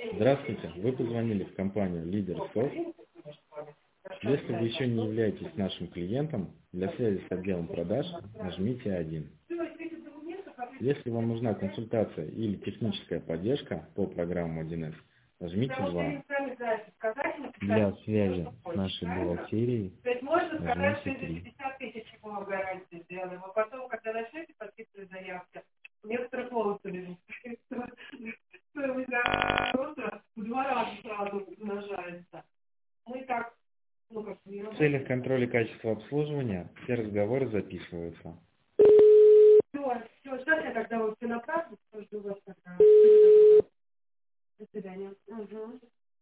Здравствуйте, вы позвонили в компанию «Лидер СОС». Если вы еще не являетесь нашим клиентом, для связи с отделом продаж нажмите 1. Если вам нужна консультация или техническая поддержка по программам 1С, нажмите 2. Для связи с нашей бухгалтерией нажмите 3. В целях контроля качества обслуживания все разговоры записываются. Все, сейчас я тогда вот все направлю, жду вас тогда. До свидания. Угу.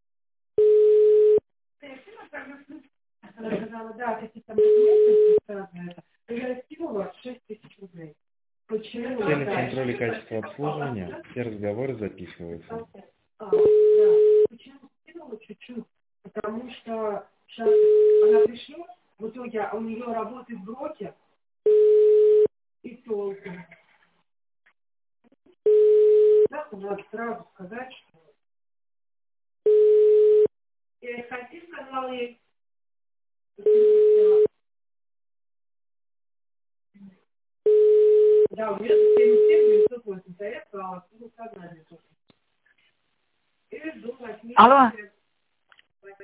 Она сказала, да, какие-то документы, я скинула 6 тысяч рублей. Почему? В целях контроля качества обслуживания все разговоры записываются. Да. Почему скинула чуть-чуть? Потому что сейчас она пришла, в итоге у нее работает брокер, и толку. Да, надо сразу сказать, что я хочу, сказала ей, да, у меня 77 980, а откуда сказали. Алло.